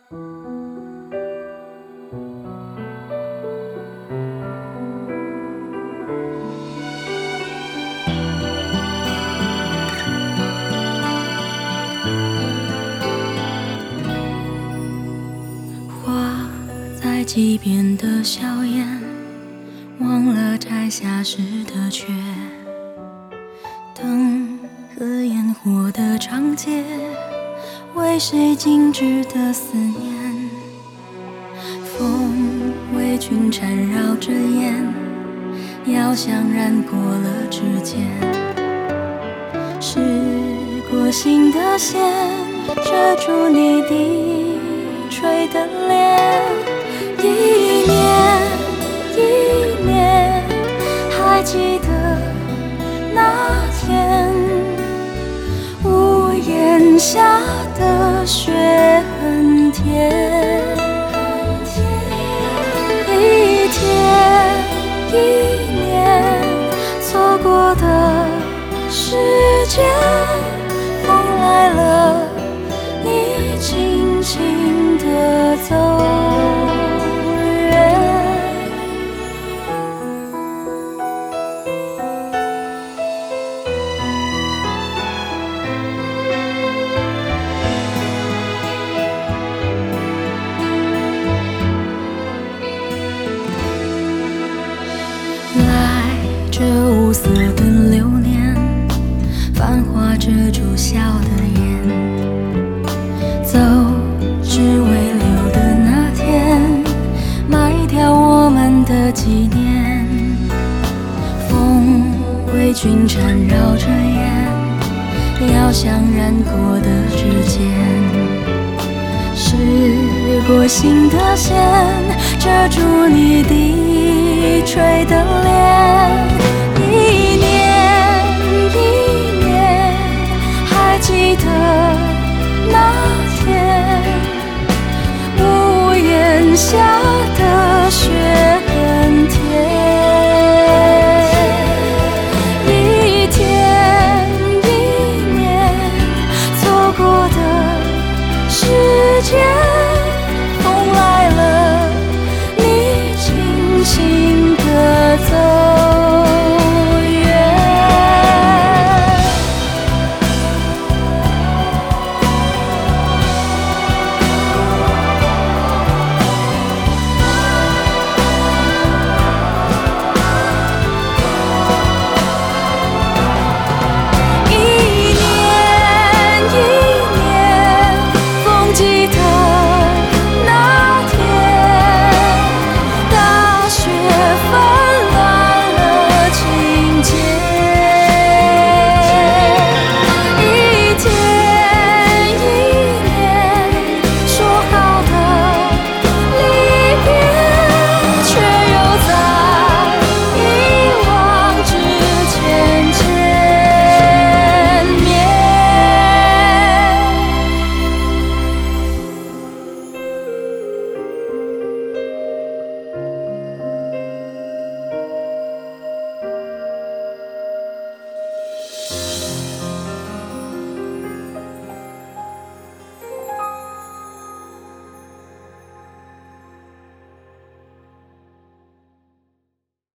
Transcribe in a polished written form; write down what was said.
花在溪边的笑颜，忘了摘下时的缺。灯和烟火的长街，为谁静止的思念？风为君缠绕着烟，药香染过了指尖。试过心的线，遮住你低垂的脸。一年一年，还记得那天，屋檐下的雪很甜。一天一年，错过的时间，风来了，你轻轻地走远。来这无色的流年，繁华遮住笑的眼。走，只为留的那天，埋掉我们的纪念。风为君缠绕着烟，药香染过的指尖。试过心的线，遮住你低垂的脸。